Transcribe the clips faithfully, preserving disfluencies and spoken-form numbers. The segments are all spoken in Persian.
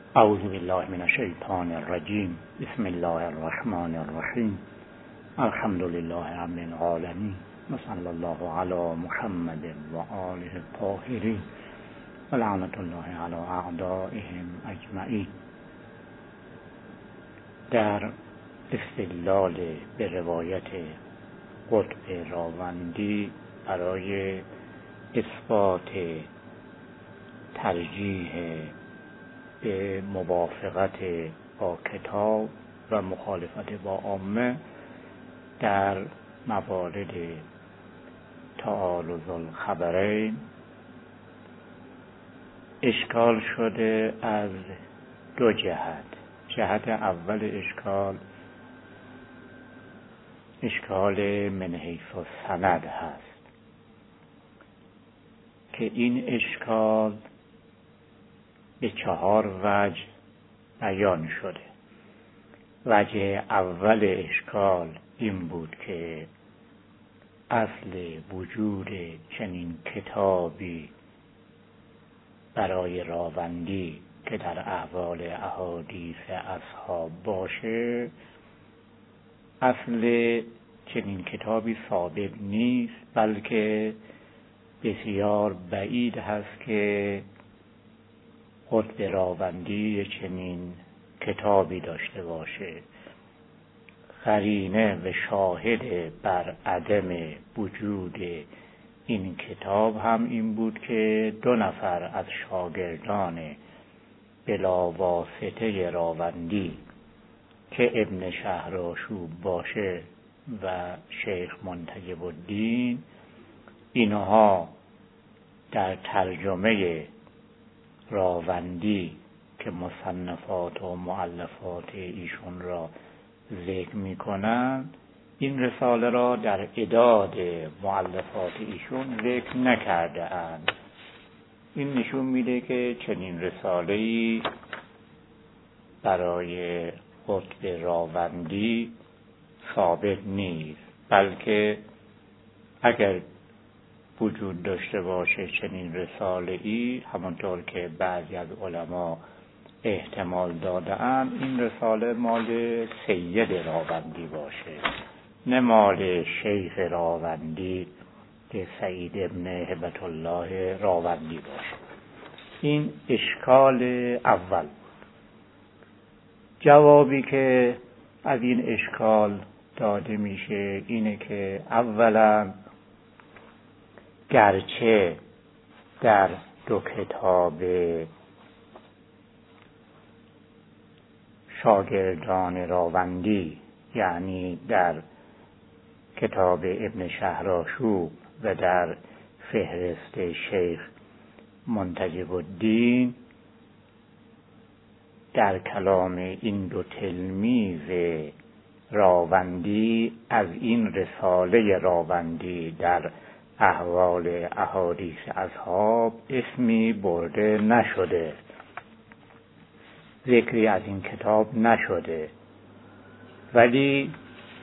اعوذ بالله من الشیطان الرجیم. بسم الله الرحمن الرحیم. الحمد لله رب العالمین و صلی الله علی محمد و آله الطاهرین و لعنت الله علی اعدائهم اجمعین. در استدلال به روایت قطب راوندی برای اثبات ترجیح به موافقت با کتاب و مخالفت با عامه در موارد تعارض الخبرین اشکال شده از دو جهت. جهت اول اشکال اشکال من حیث السند هست که این اشکال به چهار وجه بیان شده. وجه اول اشکال این بود که اصل وجود چنین کتابی برای راوندی که در احوال احادیث اصحاب باشه، اصل چنین کتابی ثابت نیست، بلکه بسیار بعید هست که قطب راوندی چنین کتابی داشته باشه. قرینه و شاهد بر عدم وجود این کتاب هم این بود که دو نفر از شاگردان بلا واسطه راوندی که ابن شهرآشوب باشه و شیخ منتجب الدین، اینها در ترجمه راوندی که مصنفات و مؤلفات ایشون را ذکر می کنند، این رساله را در اعداد مؤلفات ایشون ذکر نکرده اند. این نشون میده که چنین رساله‌ای برای قطب راوندی ثابت نیست، بلکه اگر وجود داشته باشه چنین رساله‌ای، همانطور که بعضی از علما احتمال داده‌اند، این رساله مال سید راوندی باشه، نه مال شیخ راوندی که سعید ابن هبت الله راوندی باشه. این اشکال اول. جوابی که از این اشکال داده میشه اینه که اولا گرچه در دو کتاب شاگردان راوندی، یعنی در کتاب ابن شهرآشوب و در فهرست شیخ منتجب الدین، در کلام این دو تلمیذ راوندی از این رساله راوندی در احوال احادیث اصحاب اسمی برده نشده، ذکری از این کتاب نشده، ولی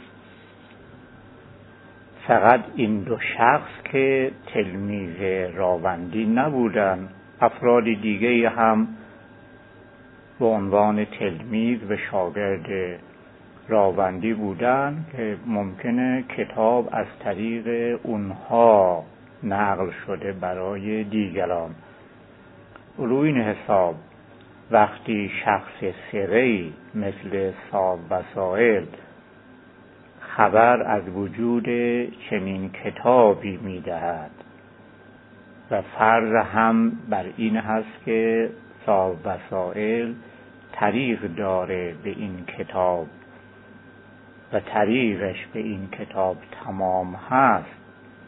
فقط این دو شخص که تلمیذ راوندی نبودن، افراد دیگه هم به عنوان تلمیذ و شاگرد راوندی بودن که ممکنه کتاب از طریق اونها نقل شده برای دیگران. روی این حساب وقتی شخص ثقه‌ای مثل صاحب وسائل خبر از وجود چنین کتابی میدهد و فرض هم بر این هست که صاحب وسائل طریق داره به این کتاب و طریقش به این کتاب تمام هست،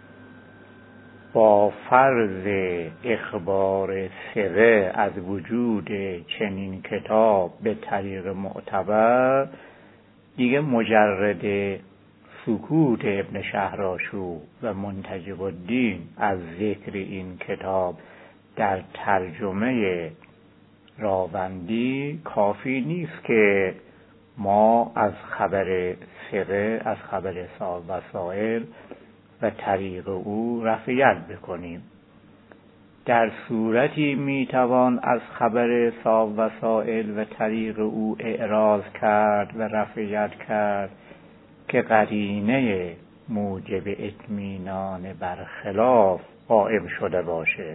با فرض اخبار ثقه از وجود چنین کتاب به طریق معتبر، دیگه مجرد سکوت ابن شهرآشوب و منتجب الدین از ذکر این کتاب در ترجمه راوندی کافی نیست که ما از خبر ثقه، از خبر صاحب وسائل و طریق او رفعیت بکنیم. در صورتی میتوان از خبر صاحب وسائل و طریق او اعراض کرد و رفع ید کرد که قرینه موجب اطمینان برخلاف قائم شده باشه.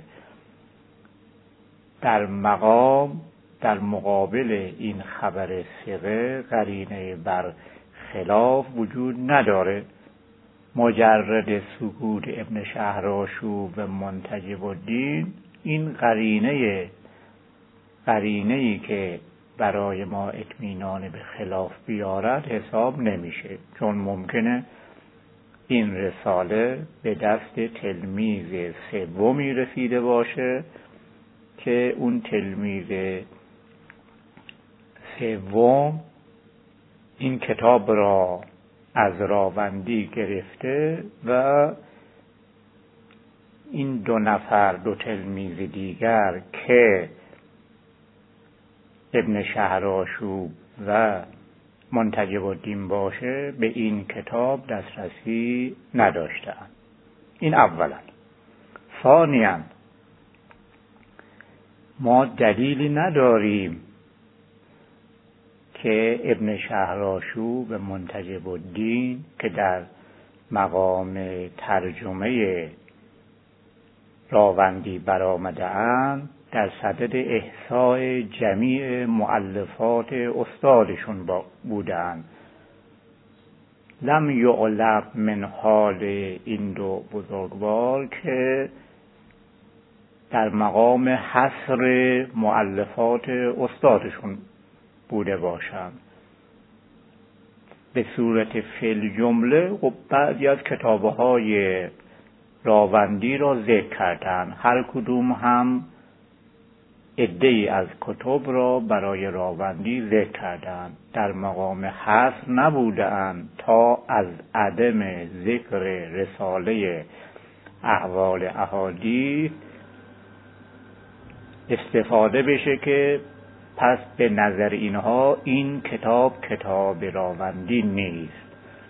در مقام در مقابل این خبر ثقه قرینه برخلاف وجود نداره. مجرد سکوت ابن شهرآشوب و منتجب الدین این قرینه قرینه‌ای که برای ما اطمینان به خلاف بیارد حساب نمیشه، چون ممکنه این رساله به دست تلمیذ سومی رسیده باشه که اون تلمیذ سوم این کتاب را از راوندی گرفته و این دو نفر دو تلمیذ دیگر که ابن شهرآشوب و منتجب الدین باشه به این کتاب دسترسی نداشتند. این اولا. ثانیاً ما دلیلی نداریم که ابن شهرآشوب و منتجب الدین که در مقام ترجمه راوندی برآمده اند در صدد احصاء جمیع مؤلفات استادشون بودند. لم یعلم من حال این دو بزرگوار که در مقام حصر مؤلفات استادشون بوده باشند. به صورت فل جمله و بعضی از کتاب‌های راوندی را ذکر کردند. هر کدوم هم عده‌ای از کتب را برای راوندی ذکر کردند. در مقام حصر نبودند تا از عدم ذکر رساله احوال احادیث استفاده بشه که پس به نظر اینها این کتاب کتاب راوندی نیست.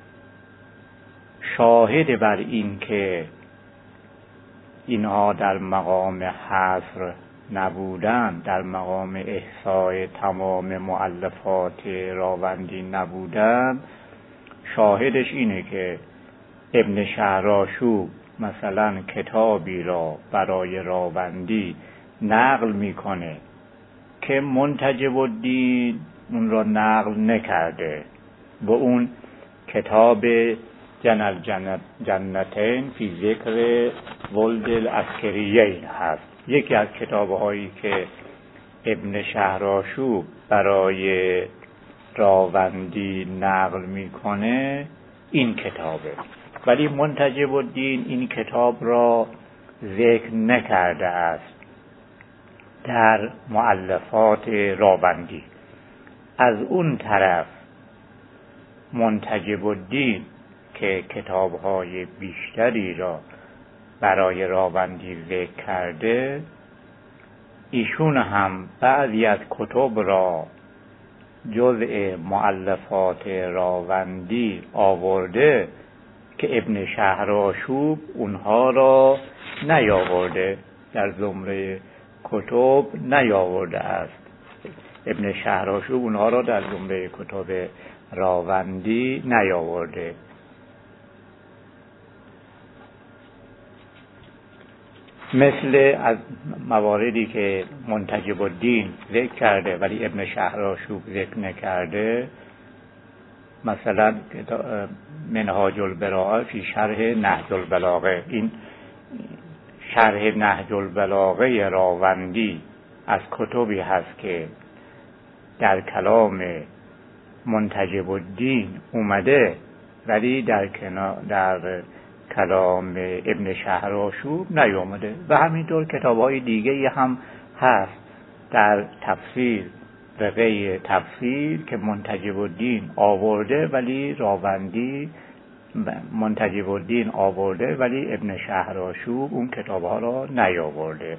شاهد بر این که اینها در مقام حصر نبودند، در مقام احصای تمام مؤلفات راوندی نبودند، شاهدش اینه که ابن شهرآشوب مثلا کتابی را برای راوندی نقل میکنه که منتجب الدین اون را نقل نکرده و اون کتاب جنل جنت جنتین فی ذکر ولد العسکریین هست. یکی از کتاب‌هایی که ابن شهرآشوب برای راوندی نقل میکنه این کتابه، ولی منتجب الدین این کتاب را ذکر نکرده است در مؤلفات راوندی. از اون طرف منتجب الدین که کتاب‌های بیشتری را برای راوندی ذکر کرده، ایشون هم بعضی از کتب را جزء مؤلفات راوندی آورده که ابن شهرآشوب اونها را نیاورده، در زمره کتب نیاورده است. ابن شهرآشوب اونها را در زمره کتب راوندی نیاورده. مثل از مواردی که منتجب الدین ذکر کرده ولی ابن شهرآشوب ذکر نکرده، مثلا منهاج البلاغه فی شرح نهج البلاغه، این شرح نهج البلاغه راوندی از کتبی هست که در کلام منتجب الدین اومده ولی در کنار در کلام ابن شهرآشوب نیامده. و همینطور کتاب‌های دیگه هم هست در تفسیر و غیر تفسیر که منتجب الدین آورده ولی راوندی منتجب الدین آورده ولی ابن شهرآشوب اون کتاب‌ها را نیاورده.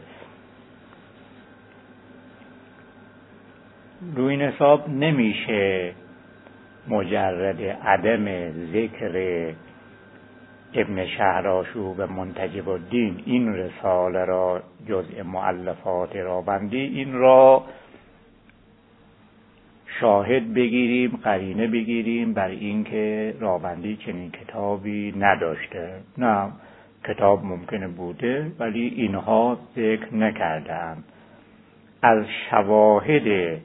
روی این حساب نمیشه مجرد عدم ذکر ابن شهرآشوب و منتجب الدین این رساله را جزء مؤلفات راوندی این را شاهد بگیریم، قرینه بگیریم بر اینکه راوندی چنین کتابی نداشته. نه، کتاب ممکنه بوده ولی اینها ذکر نکردند. از شواهد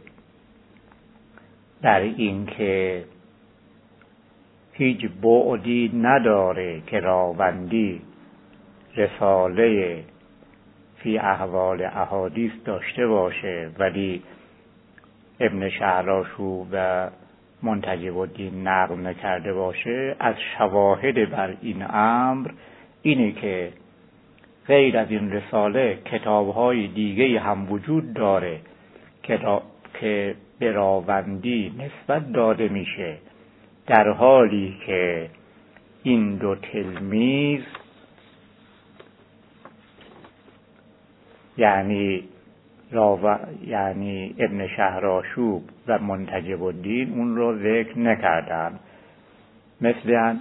در اینکه هیچ بعدی نداره که راوندی رساله فی احوال احادیث داشته باشه ولی ابن شهرآشوب و منتجب الدین نقل نکرده باشه، از شواهد بر این امر اینه که غیر از این رساله کتاب‌های دیگه هم وجود داره کتاب که به راوندی نسبت داده میشه، در حالی که این دو تلمیذ یعنی راو... یعنی ابن شهرآشوب و منتجب الدین اون رو ذکر نکردن. مثلا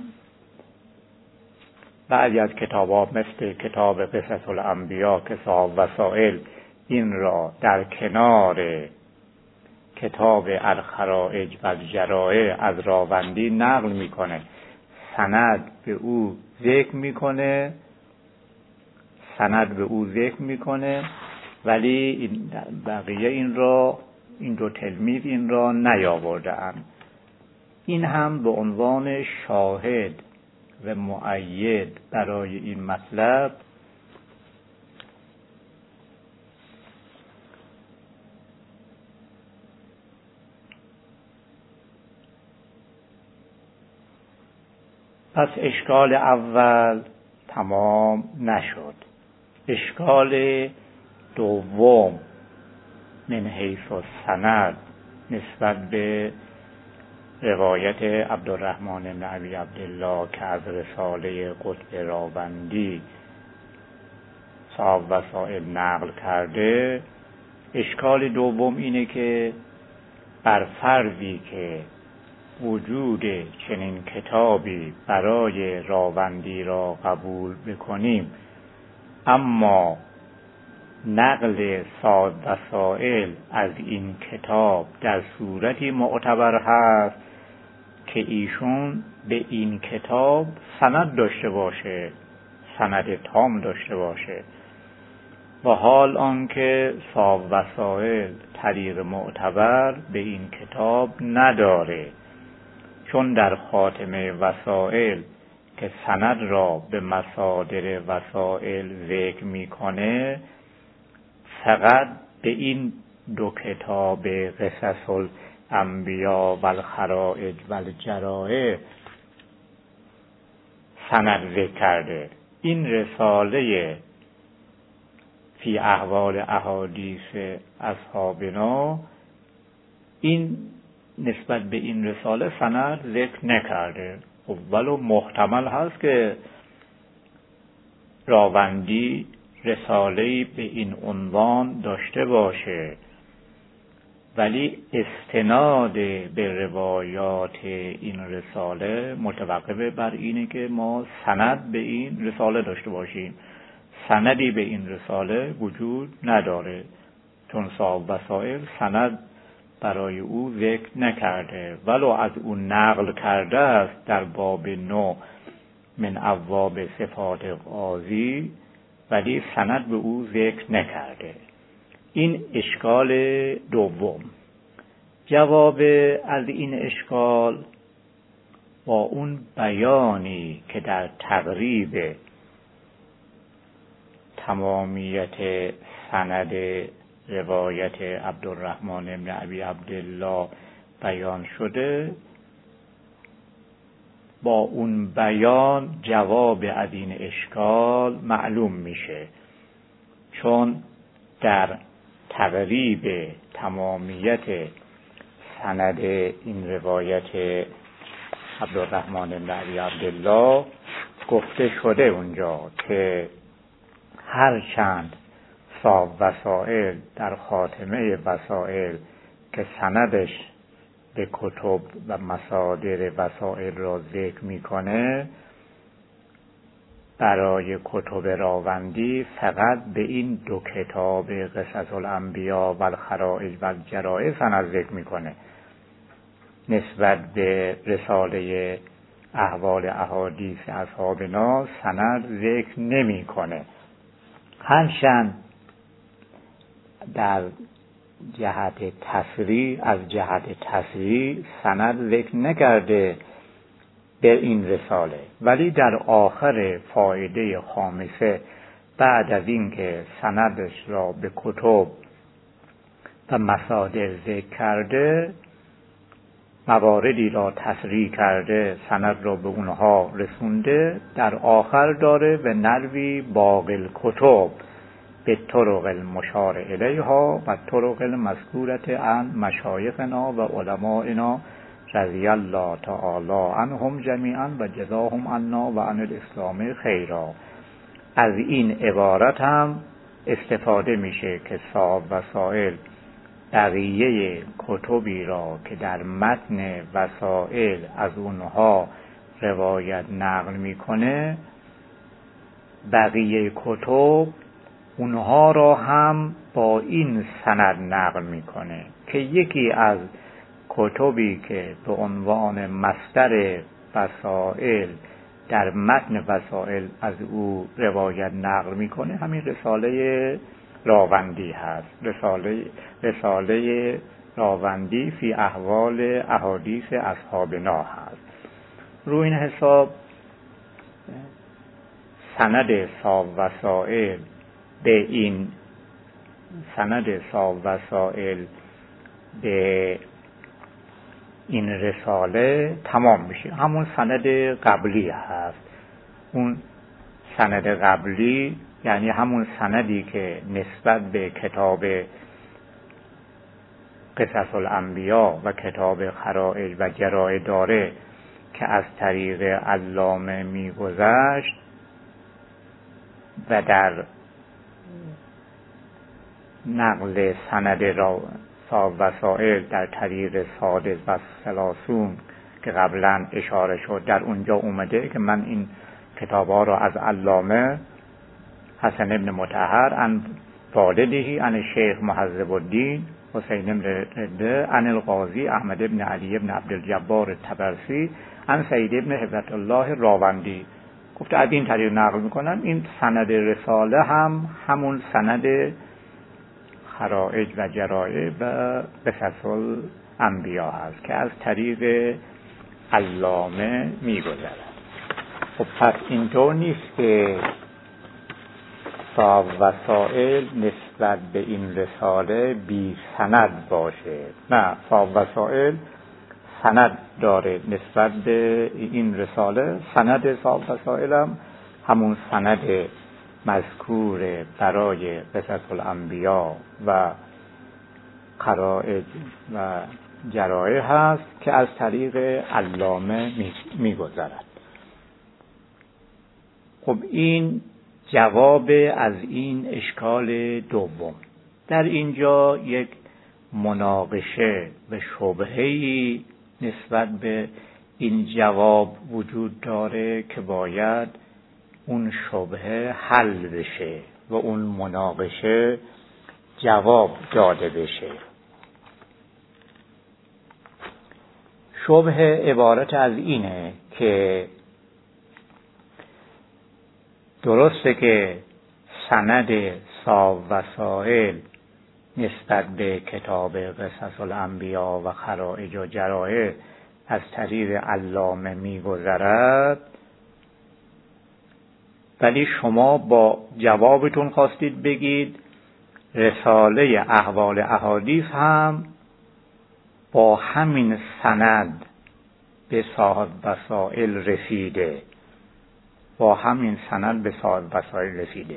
بعضی از کتاب‌ها مثل کتاب قصص الانبیا که صاحب وسائل این را در کنار کتاب الخرائج و الجرائع از راوندی نقل میکنه، سند به او ذکر میکنه سند به او ذکر میکنه ولی این بقیه این را این دو تلمیذ این را نیاورده‌اند. این هم به عنوان شاهد و مؤید برای این مطلب پس اشکال اول تمام نشد. اشکال دوم من حیث السند نسبت به روایت عبدالرحمن بن ابی عبدالله که از رساله قطب راوندی صاحب وسائل نقل کرده، اشکال دوم اینه که بر فرضی که وجود چنین کتابی برای راوندی را قبول بکنیم اما نقل صاحب وسائل از این کتاب در صورتی معتبر هست که ایشون به این کتاب سند داشته باشه، سند تام داشته باشه، و حال آنکه صاحب وسائل طریق معتبر به این کتاب نداره، چون در خاتمه وسائل که سند را به مصادر وسائل ذکر میکنه فقط به این دو کتاب قصص الانبیا و الخرائج و الجرائع سند ذکر کرده. این رساله فی احوال احادیث اصحابنا این نسبت به این رساله سند ذکر نکرده. ولو محتمل هست که راوندی رساله‌ای به این عنوان داشته باشه ولی استناد به روایات این رساله متوقف بر اینه که ما سند به این رساله داشته باشیم. سندی به این رساله وجود نداره چون صاحب وسائل سند برای او ذکر نکرده، ولو از او نقل کرده است در باب نو من ابواب صفات قاضی ولی سند به او ذکر نکرده. این اشکال دوم. جواب از این اشکال با اون بیانی که در تقریب تمامیت سند روایت عبدالرحمن بن ابی عبدالله بیان شده، با اون بیان جواب از این اشکال معلوم میشه، چون در تقریب تمامیت سند این روایت عبدالرحمن بن ابی عبدالله گفته شده اونجا که هر چند صاحب وسائل در خاتمه وسائل که سندش به کتب و مصادر وسائل را ذکر میکنه برای کتب راوندی فقط به این دو کتاب قصص الانبیا و الخرائج و الجرائح سند ذکر میکنه، نسبت به رساله احوال احادیث اصحابنا سند ذکر نمیکنه. هرچند در جهت تسریع از جهت تسریع سند ذکر نکرده در این رساله، ولی در آخر فایده خامسه بعد از اینکه سندش را به کتب و مصادر ذکر کرده، مواردی را تسریع کرده، سند را به اونها رسونده، در آخر داره و نروی باقی الکتب به طرق المشار الیها و طرق المذکورة عن مشایخنا و علمائنا رضی الله تعالی عنهم جمیعا و جزاهم عنا و عن الاسلام خیرا. از این عبارت هم استفاده میشه که صاحب وسائل بقیه کتبی را که در متن وسائل از اونها روایت نقل میکنه، بقیه کتب اونها را هم با این سند نقل میکنه که یکی از کتبی که به عنوان مصدر وسائل در متن وسائل از او روایت نقل میکنه همین رساله راوندی هست، رساله رساله راوندی فی احوال احادیث اصحابنا هست. روی این حساب سند صاحب وسائل به این سند صاحب وسائل به این رساله تمام میشه، همون سند قبلی هست. اون سند قبلی یعنی همون سندی که نسبت به کتاب قصص الانبیا و کتاب خرائج و جرائح داره که از طریق علامه میگذشت و در نقل سند را صاحب وسائل در طریق سادس و سلاسون که قبلا اشاره شد در اونجا اومده که من این کتاب‌ها را از علامه حسن ابن مطهر عن والده عن شیخ محذب الدین حسین ابن رده عن القاضی احمد ابن علی ابن عبدالجبار طبرسی عن سید ابن هبت الله راوندی گفته از این طریق نقل میکنن. این سند رساله هم همون سند خرائج و جرائح و قصص الانبیا هست که از طریق علامه میگذرد. خب پس اینطور نیست که صاحب وسائل نسبت به این رساله بی سند باشه، نه، صاحب وسائل سند داره نسبت به این رساله. سند صاحب وسائل هم همون سند مذکور برای قصص الانبیا و خرائج و جرائح هست که از طریق علامه میگذرد. خب این جواب از این اشکال دوم. در اینجا یک مناقشه و شبهه‌ای نسبت به این جواب وجود داره که باید اون شبهه حل بشه و اون مناقشه جواب داده بشه. شبهه عبارت از اینه که درسته که سند صاحب وسائل نسبت به کتاب قصص الانبیا و خرائج و جرائح از طریق علامه میگذرد، ولی شما با جوابتون خواستید بگید رساله احوال احادیث هم با همین سند به صاحب وسائل رسیده، با همین سند به صاحب وسائل رسیده.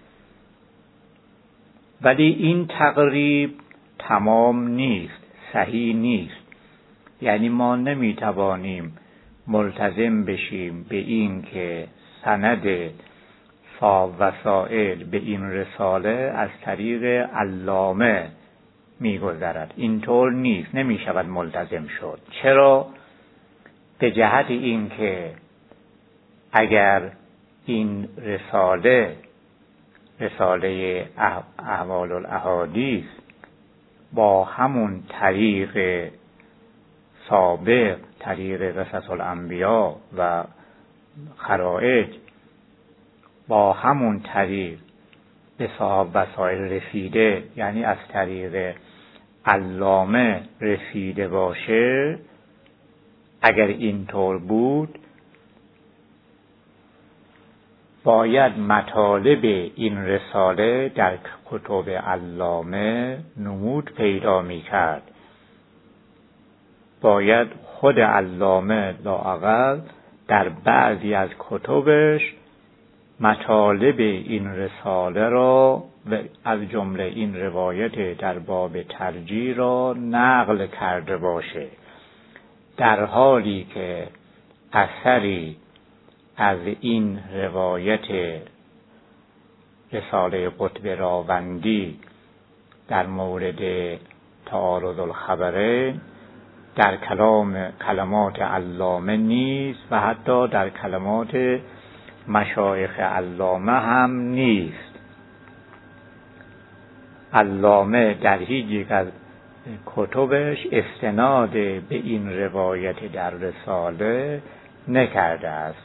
ولی این تقریب تمام نیست، صحیح نیست. یعنی ما نمیتوانیم ملتزم بشیم به این که سند صاحب وسائل به این رساله از طریق علامه میگذرد. اینطور نیست، نمیشود ملتزم شد. چرا؟ به جهت این که اگر این رساله رساله احوال الاحادیث با همون طریق سابق، طریق قصص الانبیا و خرائج، با همون طریق به صاحب وسائل رسیده، یعنی از طریق علامه رسیده باشه، اگر اینطور بود باید مطالب این رساله در کتب علامه نمود پیدا می کرد. باید خود علامه لااقل در بعضی از کتبش مطالب این رساله را و از جمله این روایت در باب ترجیح را نقل کرده باشه، در حالی که اثری از این روایت رساله قطب راوندی در مورد تعارض الخبرین در کلام کلمات علامه نیست و حتی در کلمات مشایخ علامه هم نیست. علامه در هیچ یک از کتبش استناد به این روایت در رساله نکرده است.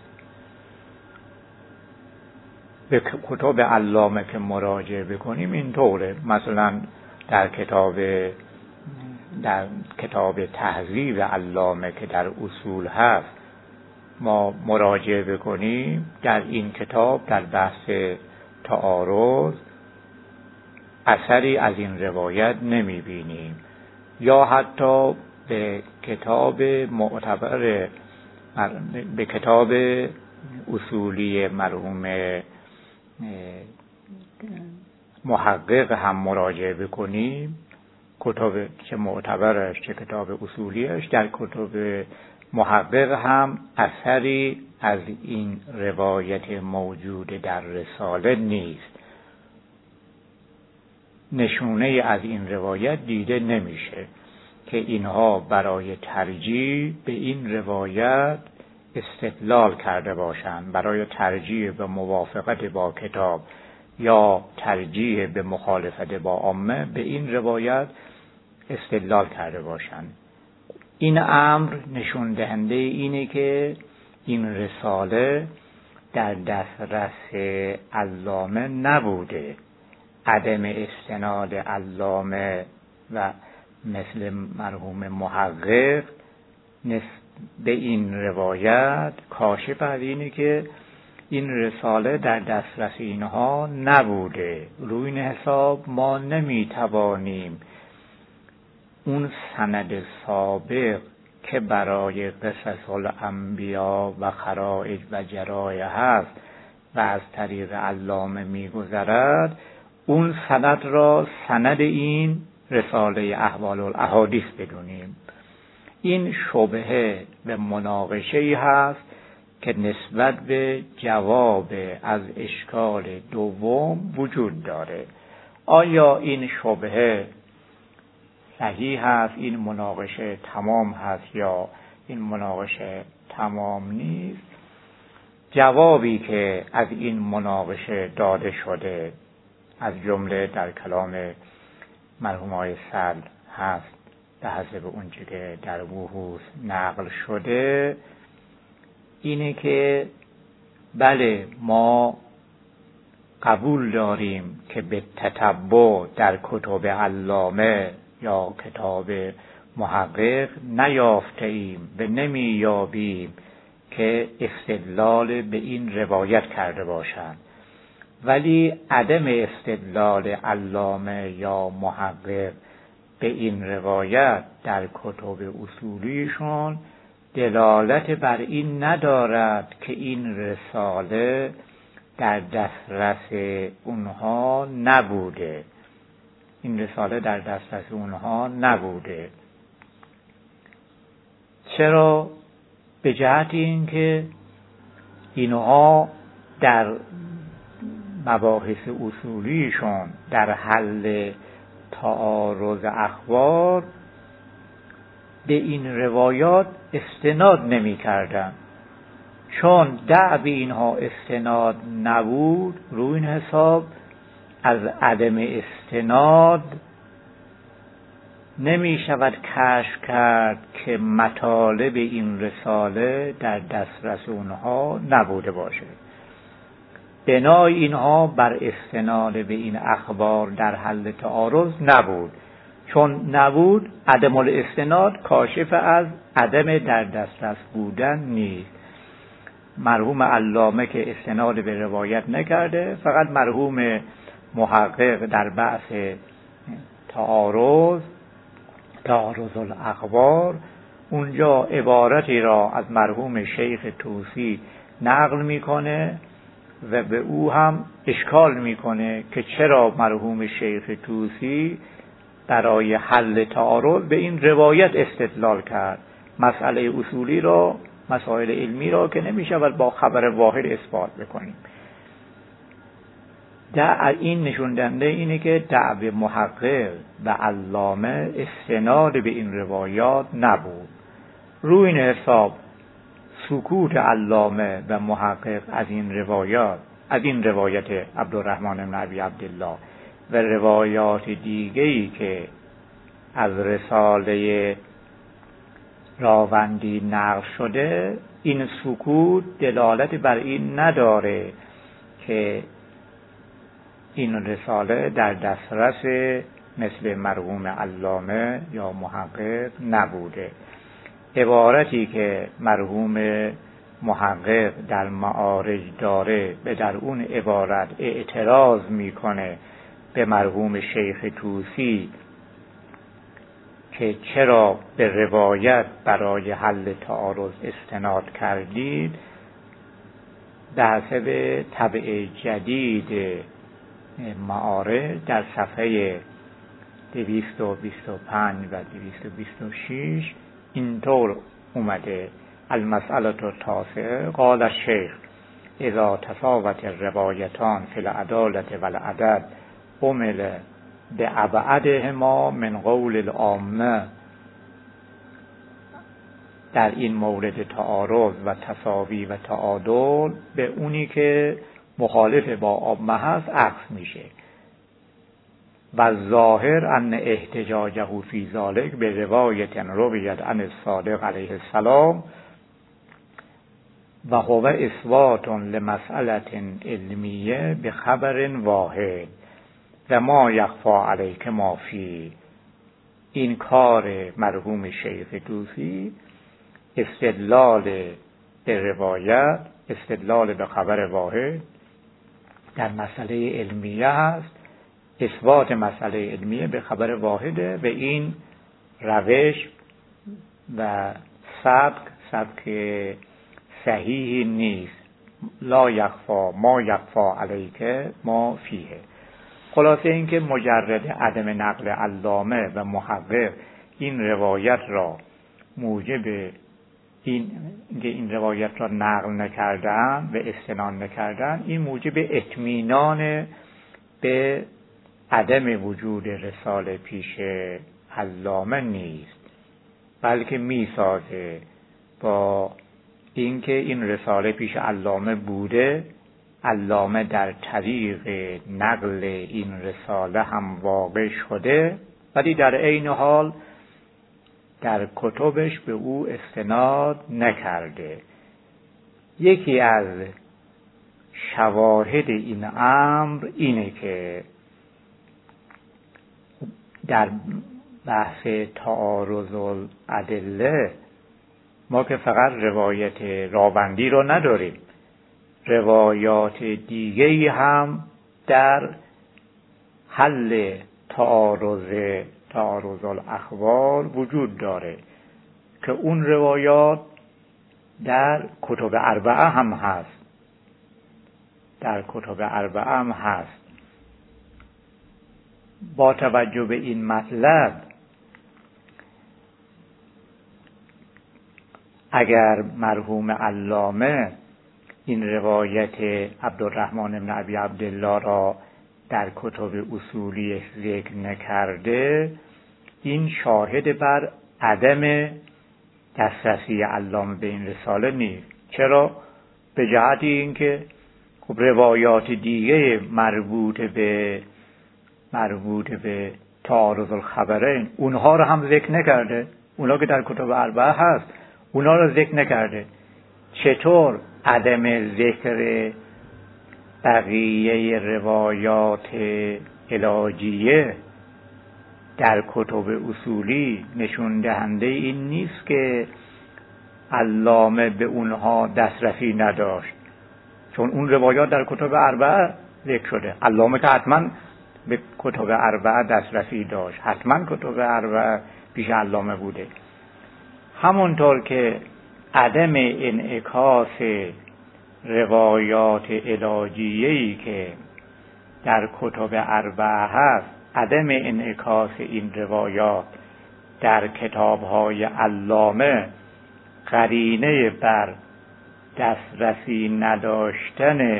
به کتب علامه که مراجعه بکنیم اینطوره. مثلا در کتاب در کتاب تهذیب علامه که در اصول هست ما مراجعه بکنیم، در این کتاب در بحث تعارض اثری از این روایت نمی بینیم. یا حتی به کتاب معتبر به کتاب اصولی مرحوم محقق هم مراجعه بکنیم، کتاب چه معتبرش چه کتاب اصولیش، در کتاب محقق هم اثری از این روایت موجود در رساله نیست. نشونه از این روایت دیده نمیشه که اینها برای ترجیح به این روایت استدلال کرده باشند، برای ترجیح به موافقت با کتاب یا ترجیح به مخالفت با عامه به این روایت استدلال کرده باشند. این امر نشون دهنده اینه که این رساله در دسترس علامه نبوده. عدم استناد علامه و مثل مرحوم محقق به این روایت کاشف از اینه که این رساله در دسترس اینها نبوده. روی این حساب ما نمیتوانیم اون سند سابق که برای قصص الانبیا و خرائج و جرایح هست و از طریق علامه میگذرد، اون سند را سند این رساله احوال الاحادیث بدونیم. این شبهه به مناقشه‌ای هست که نسبت به جواب از اشکال دوم وجود داره. آیا این شبهه صحیح هست، این مناقشه تمام هست یا این مناقشه تمام نیست؟ جوابی که از این مناقشه داده شده از جمله در کلام مرحوم آقای سعد هست به حسب اونچه که در بحوث نقل شده، اینه که بله ما قبول داریم که به تتبع در کتب علامه یا کتاب محقق نیافته ایم و نمی یابیم که استدلال به این روایت کرده باشند، ولی عدم استدلال علامه یا محقق به این روایت در کتب اصولیشون دلالت بر این ندارد که این رساله در دسترس اونها نبوده. این رساله در دسترس اونها نبوده. چرا؟ به جهت این که اینها در مباحث اصولیشون در حل تعارض اخبار به این روایات استناد نمی کردن. چون دعوی اینها استناد نبود، روی این حساب از عدم استناد نمی شود کشف کرد که مطالب این رساله در دسترس اونها نبوده باشه. بنای اینها بر استناد به این اخبار در حل تعارض نبود. چون نبود، عدم الاستناد کاشف از عدم در دسترس بودن نیست. مرحوم علامه که استناد به روایت نکرده، فقط مرحوم محقق در بحث تعارض تعارض الاخبار اونجا عبارتی را از مرحوم شیخ طوسی نقل میکنه و به او هم اشکال میکنه که چرا مرحوم شیخ طوسی برای حل تعارض به این روایت استدلال کرد. مسئله اصولی را، مسائل علمی را که نمیشود با خبر واحد اثبات بکنیم. در این نشون دهنده اینه که دعوی محقق و علامه استناد به این روایات نبود. روی این حساب سکوت علامه و محقق از این روایات، از این روایت عبدالرحمن بن ابی عبدالله و روایات دیگه‌ای که از رساله راوندی نقل شده، این سکوت دلالت بر این نداره که این رساله در دسترس مثل مرحوم علامه یا محقق نبوده. عبارتی که مرحوم محقق در معارج داره به در اون عبارت اعتراض میکنه به مرحوم شیخ طوسی که چرا به روایت برای حل تعارض استناد کردید، به حسب طبع جدید معارج در صفحه دویست و بیست و پنج و دویست و بیست و شش اینطور اومده: المسئله التاسعه قال الشیخ اذا تفاوت الروایتان فی العدالة والعدد عمل بأبعدهما من قول العامه. در این مورد تعارض و تساوی و تعادل به اونی که مخالف با عامه هست عکس میشه. و ظاهر ان احتجاجه فی ذلک به روایت رویت عن الصادق علیه السلام و هو اثبات لمسئله علمیه به خبر واحد و ما یخفی علیک ما فی. این کار مرحوم شیخ طوسی استدلال به روایت، استدلال به خبر واحد در مسئله علمیه هست. اثبات مسئله علمیه به خبر واحده. به این روش و سبک سبک صحیحی نیست. لا یخفا ما یخفا علیک ما فیه. خلاصه اینکه مجرد عدم نقل علامه و محقق این روایت را موجب این که این روایت را نقل نکردن و استناد نکردن، این موجب اطمینان به عدم وجود رساله پیش علامه نیست، بلکه میسازه با اینکه این رساله پیش علامه بوده، علامه در طریق نقل این رساله هم واقع شده، ولی در عین حال در کتبش به او استناد نکرده. یکی از شواهد این امر اینه که در بحث تعارض الادله ما که فقط روایت راوندی رو نداریم، روایات دیگه‌ای هم در حل تعارض تعارض الاخبار وجود داره که اون روایات در کتب اربعه هم هست در کتب اربعه هم هست. با توجه به این مطلب، اگر مرحوم علامه این روایت عبدالرحمن بن ابی عبدالله را در کتب اصولی ذکر نکرده، این شاهد بر عدم دسترسی علامه به این رساله نیست. چرا؟ به جهت اینکه خب روایات دیگه مربوط به مربوط به تعارض الخبرین اونها رو هم ذکر نکرده، اونها که در کتب اربعه هست اونها رو ذکر نکرده. چطور عدم ذکر بقیه روایات علاجیه در کتب اصولی نشون دهنده این نیست که علامه به اونها دسترسی نداشت، چون اون روایات در کتب اربعه ذکر شده. علامه که حتما به کتب اربعه دسترسی داشت، حتما کتب اربعه پیش علامه بوده. همونطور که عدم انعکاس روایات علاجیه‌ای که در کتب اربعه هست، عدم انعکاس این روایات در کتاب‌های علامه قرینه بر دسترسی نداشتن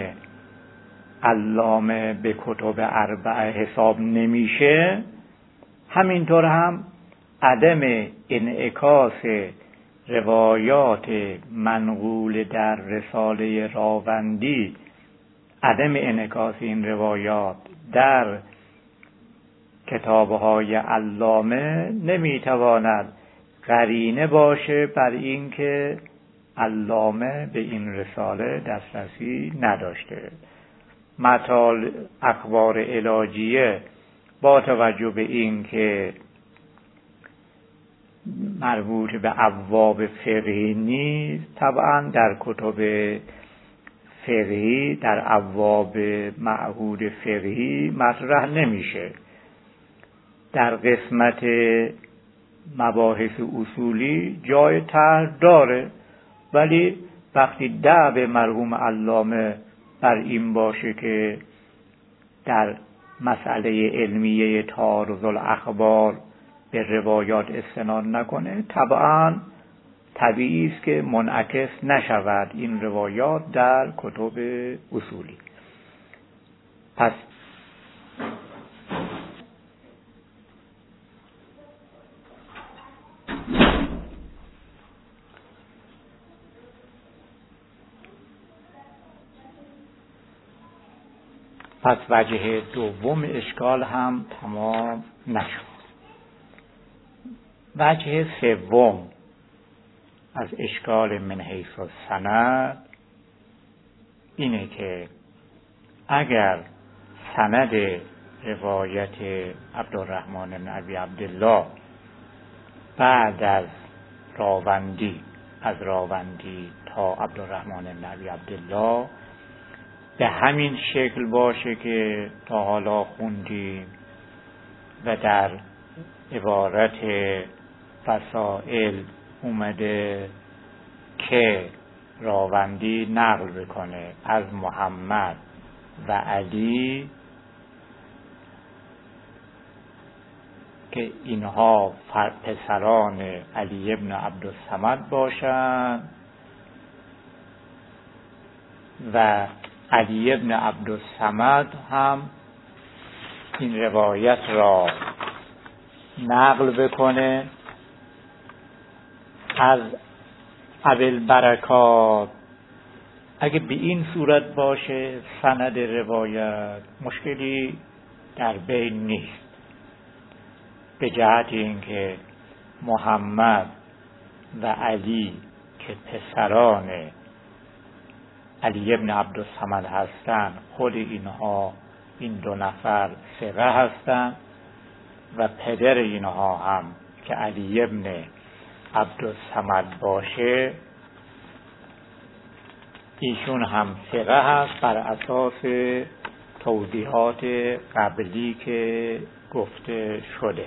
علامه به کتب اربعه حساب نمیشه. همینطور هم عدم انعکاس روایات منقول در رساله راوندی، عدم انعکاس این روایات در کتاب‌های علامه نمیتواند قرینه باشه بر اینکه علامه به این رساله دسترسی نداشته. مطال اخبار علاجیه با توجه به این که مربوط به ابواب فقهی نیست، طبعا در کتب فقهی در ابواب معهود فقهی مطرح نمیشه. در قسمت مباحث اصولی جای طرح داره، ولی وقتی دعو مرحوم علامه بر این باشه که در مسئله علمیه تعارض الاخبار به روایات استناد نکنه، طبعا طبیعی است که منعکس نشود این روایات در کتب اصولی. پس پس وجه دوم اشکال هم تمام نشد. وجه سوم از اشکال من حیث السند اینه که اگر سند روایت عبدالرحمن بن ابی عبدالله بعد از راوندی از راوندی تا عبدالرحمن بن ابی عبدالله به همین شکل باشه که تا حالا خوندیم و در عبارت فسائل اومده که راوندی نقل بکنه از محمد و علی که اینها پسران علی ابن عبدالصمد باشند و علی ابن عبدالصمد هم این روایت را نقل بکنه از ابوالبرکات. اگه به این صورت باشه سند روایت مشکلی در بین نیست، به جهت اینکه محمد و علی که پسران علی ابن عبدالصمد هستند، خود اینها این دو نفر ثقه هستند و پدر اینها هم که علی ابن عبدالصمد باشه ایشون هم ثقه هست بر اساس توضیحات قبلی که گفته شده.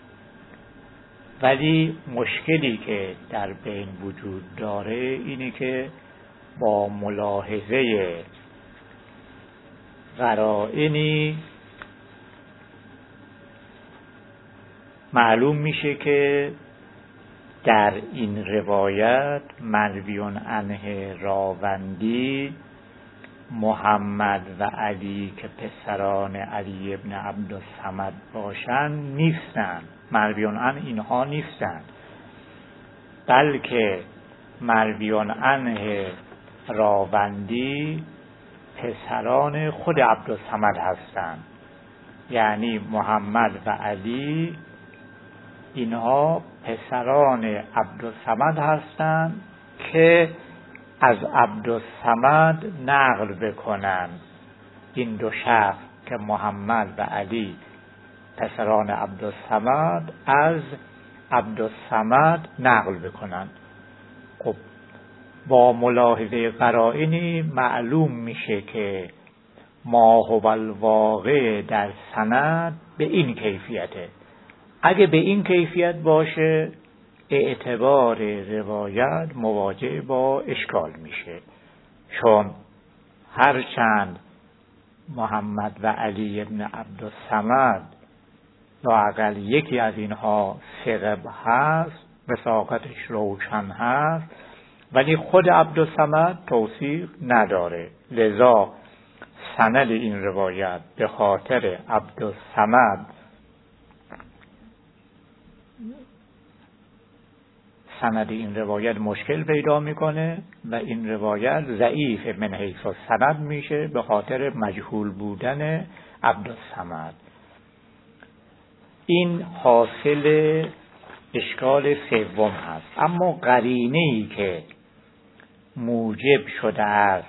ولی مشکلی که در بین وجود داره اینه که با ملاحظه قرائنی معلوم میشه که در این روایت مرویون عنه راوندی محمد و علی که پسران علی ابن عبدالصمد باشند نیستند، مرویون عنه اینها نیستند، بلکه مرویون عنه راوندی پسران خود عبدالصمد هستند، یعنی محمد و علی اینها پسران عبدالصمد هستند که از عبدالصمد نقل بکنند. این دو شخص که محمد و علی پسران عبدالصمد از عبدالصمد نقل بکنند. خب با ملاحظه قرائنی معلوم میشه که ما هو الواقع در سند به این کیفیته. اگه به این کیفیت باشه اعتبار روایت مواجه با اشکال میشه، چون هرچند محمد و علی ابن عبدالصمد لااقل یکی از اینها ثقه هست، وثاقتش روشن هست، ولی خود عبدالصمد توثیق نداره. لذا سند این روایت به خاطر عبدالصمد سند این روایت مشکل پیدا میکنه و این روایت ضعیف من حیث السند میشه به خاطر مجهول بودن عبدالصمد. این حاصل اشکال سوم هست. اما قرینه‌ای که موجب شده است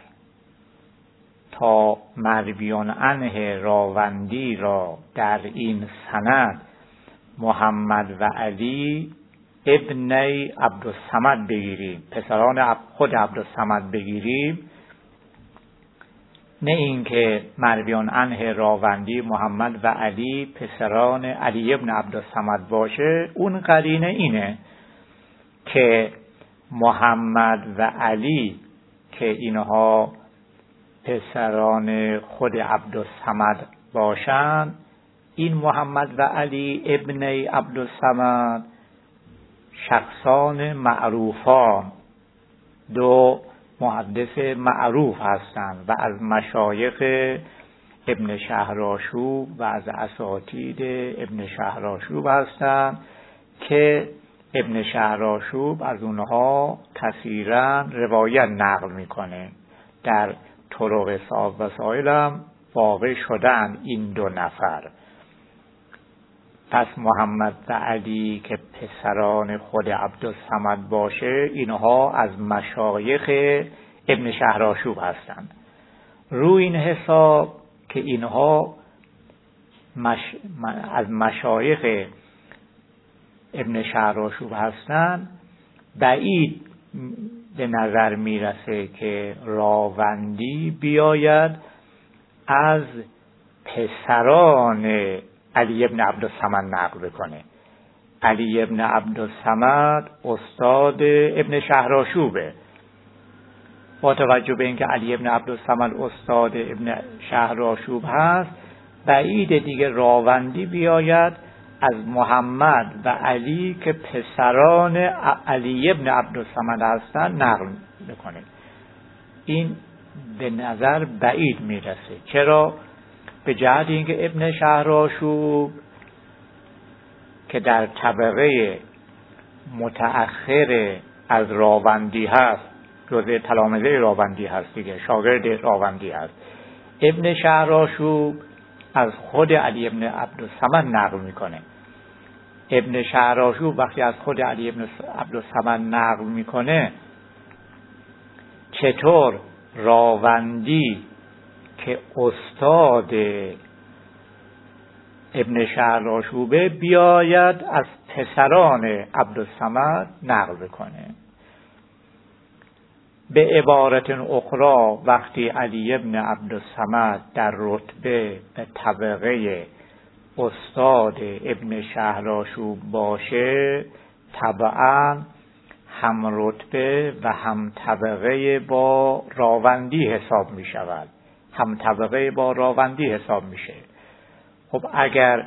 تا مرویان عنه راوندی را در این سند محمد و علی ابنی عبدالصمد بگیریم، پسران خود عبدالصمد بگیریم، نه اینکه مرویان عنه راوندی محمد و علی پسران علی ابن عبدالصمد باشه. اون قرینه اینه که محمد و علی که اینها پسران خود عبدالصمد باشند، این محمد و علی ابن عبدالصمد شخصان معروفان، دو محدث معروف هستند و از مشایخ ابن شهرآشوب و از اساتید ابن شهرآشوب هستند که ابن شهرآشوب از اونها کثیرا روایت نقل میکنه. در طرق صاحب وسائل هم واقع شدن این دو نفر. پس محمد و علی که پسران خود عبدالصمد باشه، اینها از مشایخ ابن شهرآشوب هستند. روی این حساب که اینها مش... از مشایخ ابن شهرآشوب هستند، بعید به نظر میرسه که راوندی بیاید از پسران علی ابن عبدالصمد نقل بکنه. علی ابن عبدالصمد استاد ابن شهرآشوبه. با توجه به اینکه علی ابن عبدالصمد استاد ابن شهرآشوب هست، بعید دیگه راوندی بیاید از محمد و علی که پسران علی ابن عبدالصمد هستند نقل بکنه. این به نظر بعید میرسه. چرا؟ به جهت اینکه ابن شهرآشوب که در طبقه متأخر از راوندی هست، جزء تلامذه راوندی هست دیگه، شاگرد راوندی هست. ابن شهرآشوب از خود علی ابن عبدالصمد نقل میکنه. ابن شهرآشوب وقتی از خود علی ابن عبدالصمد نقل میکنه، چطور راوندی که استاد ابن شهرآشوبه بیاید از پسران عبدالصمد نقل بکنه؟ به عبارت اخرى وقتی علی ابن عبدالصمد در رتبه به طبقه استاد ابن شهرآشوب باشه، طبعا هم رتبه و هم طبقه با راوندی حساب می شود. هم طبقه با راوندی حساب میشه. خب اگر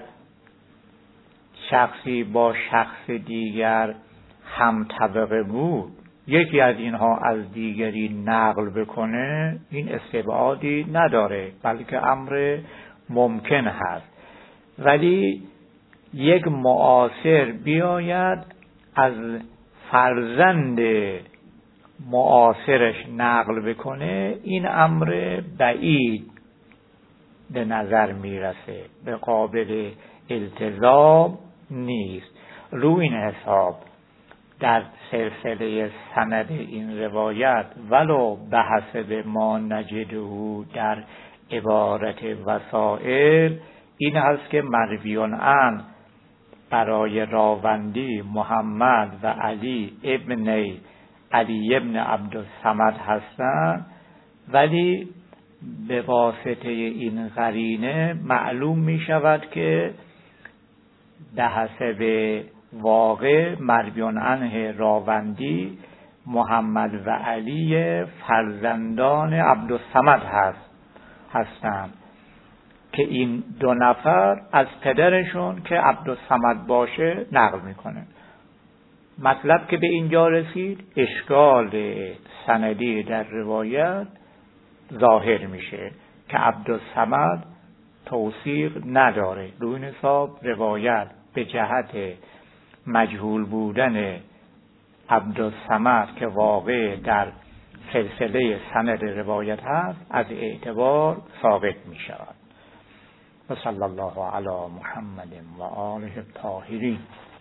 شخصی با شخص دیگر هم طبقه بود، یکی از اینها از دیگری نقل بکنه، این استبعادی نداره، بلکه امر ممکن هست. ولی یک معاصر بیاید از فرزند معاصرش نقل بکنه این امر بعید به نظر میرسه، به قابل التزام نیست. رو این حساب در سلسله سند این روایت ولو به حسب ما نجده در عبارت وسائل این هست که مرویان عن برای راوندی محمد و علی ابن علی ابن عبدالصمد هستند، ولی به واسطه این قرینه معلوم می شود که به حسب واقع مرویان عنه راوندی محمد و علی فرزندان عبدالصمد هست هستند که این دو نفر از پدرشون که عبدالصمد باشه نقل میکنه. مطلب که به اینجا رسید اشکال سندی در روایت ظاهر میشه که عبدالصمد توثیق نداره. رو این حساب روایت به جهت مجهول بودن عبدالصمد که واقع در سلسله سند روایت هست از اعتبار ثابت می شود. و صلی الله علی محمد و آله الطاهرین.